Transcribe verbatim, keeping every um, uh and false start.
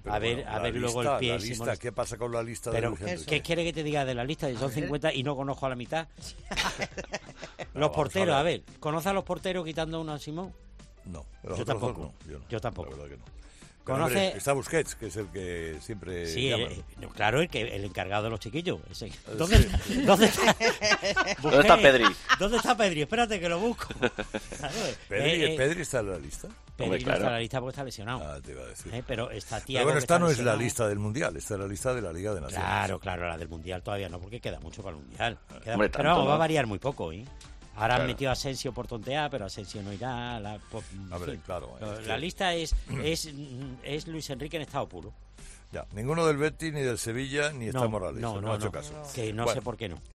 pero a ver, bueno, a ver la luego lista, el pie. la si lista, molesta. ¿qué pasa con la lista Pero, de Luis Enrique? ¿qué quiere que te diga de la lista? Si son cincuenta y no conozco a la mitad. Los vamos porteros, a a ver. ver. ¿Conoce a los porteros quitando uno a Simón? No, Yo los otros dos tampoco. no, yo, no, Yo tampoco. La verdad que no. Pero, ¿Conoce? hombre, está Busquets, que es el que siempre Sí, llaman. eh, eh, claro, el, que, el encargado de los chiquillos. Ese. Sí. ¿Dónde, está, ¿Dónde está? ¿Dónde está Pedri? ¿Dónde está Pedri? Espérate que lo busco. Claro, ¿Pedri, eh, eh, ¿Pedri está en la lista? Pedri Hombre, no claro. está en la lista porque está lesionado. Ah, te iba a decir. Eh, pero está Thiago. Pero bueno, que esta está no es la lesionado. lista del Mundial, esta es la lista de la Liga de Naciones. Claro, claro, la del Mundial todavía no, porque queda mucho para el Mundial. Queda- Hombre, pero tanto vamos, no. va a variar muy poco, ¿eh? Ahora han Claro. metido a Asensio por tontear, pero Asensio no irá. La, por- en A ver, fin. claro, Lo- es la que- lista es, es, es Luis Enrique en estado puro. Ya, ninguno del Betis, ni del Sevilla, ni está No, Morales. no, No, no, ha hecho no. caso. Que no Bueno, sé por qué no.